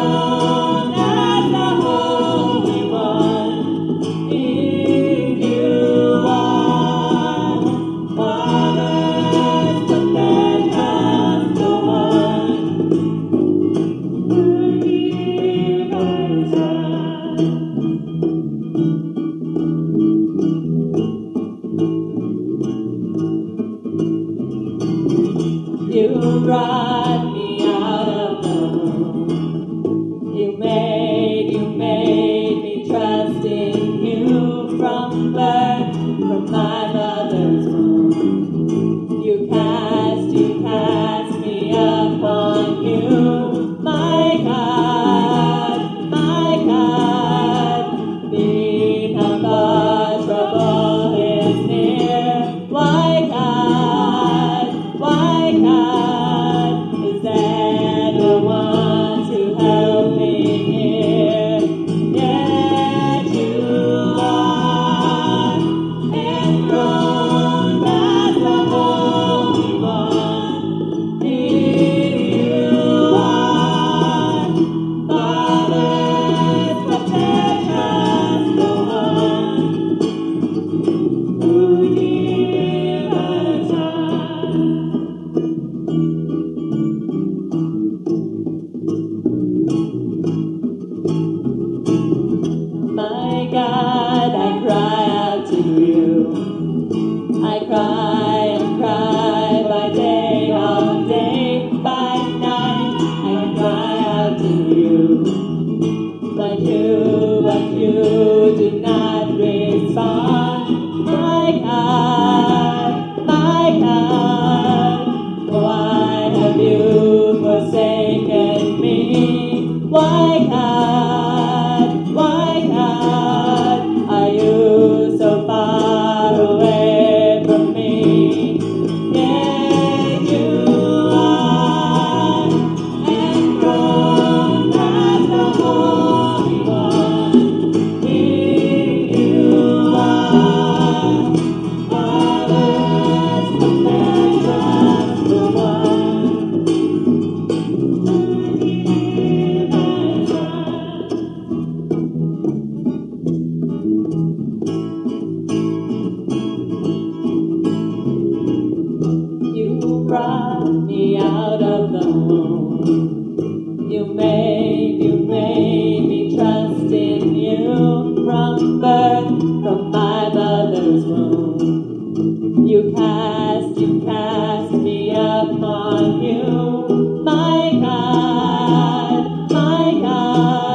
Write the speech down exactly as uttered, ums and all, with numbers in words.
You brought me out of the womb. You made, you made me trust in you from birth, from my mother's womb. You cast, you cast me upon you, my God, my God. Beneath the trouble is near, why God, why God, is there no one to help me here? Yet you are enthroned as the Holy One. In you are Father's protection, the one who delivers us. My God, I cry out to you. I cry and cry by day, all day, by night. I cry out to you. But you, but you do not respond. My God, my God, why have you forsaken me? Why, God, why, God, are you so far away from me? Yet you are enthroned as the Holy One. In you are Father's protection, the one who delivers us. You brought me out of the womb. You made, you made me trust in you from birth, from my mother's womb. You cast, you cast me upon you, my God, my God.